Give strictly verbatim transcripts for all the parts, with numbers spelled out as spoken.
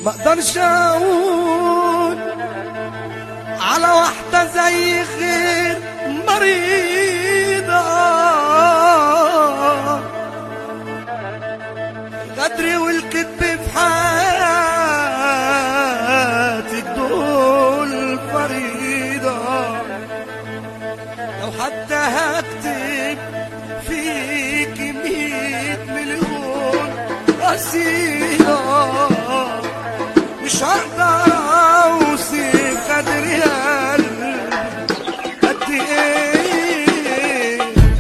ما اقدرش اقول على واحدة زي خير مريضة، غدر والكذب في حياتك دول فريضة. لو حتى هكتب فيك مية مليون قصيدة مش هقدر اوصف قدر قلبي قد ايه.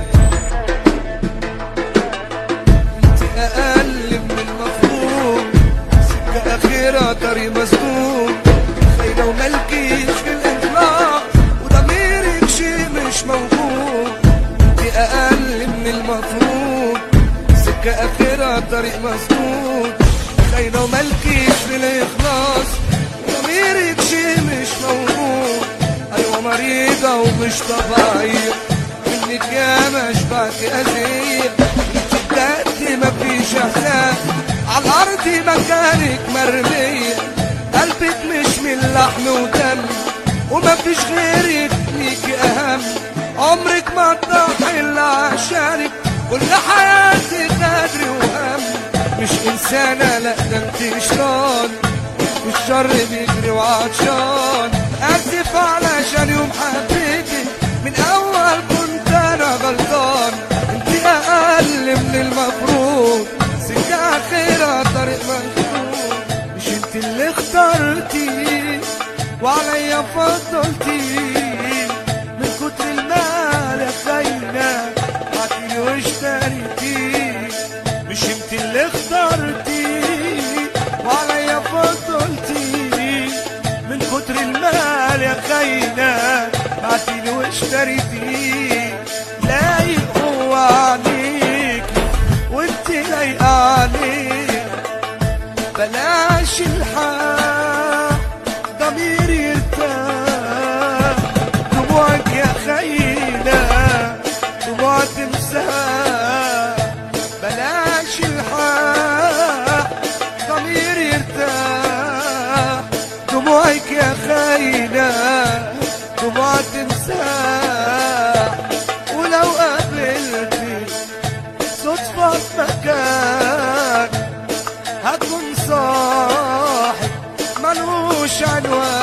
انت اقل من المفروض، سكة اخيرة طريق مسدود، خاينة وملكيش في الاخلاق وضميرك شي مش موجود. انت اقل من المفروض، سكة اخيرة طريق مسدود، خاينة وملكيش في الاخلاص ضميرك شي مش موجود. ايوه مريضة ومش طبيعية، منك ياما شبعت اذية. انت بجد مفيش احساس، عالارض مكانك مرمية. قلبك مش من لحم ودم ومفيش غيرك ليكي اهم. عمرك ما تضحي الا عشانك، كل حياتك غدر وهم. مش انسانة لا ده انت شيطان، والشر بيجري وعطشان. اسف علشان يوم حبيتك من اول كنت انا غلطان. انت اقل من المفروض، سكة اخيرة طريق مسدود. مش انت اللي اخترتي وعليا فضلتي، من كتر المال يا خاينة بعتيلي واشتريتي. مش انت اللي اخترتي وعليا فضلتي، من كتر المال يا خاينة بعتيلي واشتريتي. لايق هو عليك وانت لايقة عليك، بلاش الحق ضميري يرتاح. دموعك يا خاينة دموع تمساح، بلاش الحق ضميري يرتاح. دموعك يا خاينة دموع تمساح. ولو قابلتك صدفة في مكان، هتكون صاحب ملوش عنوان.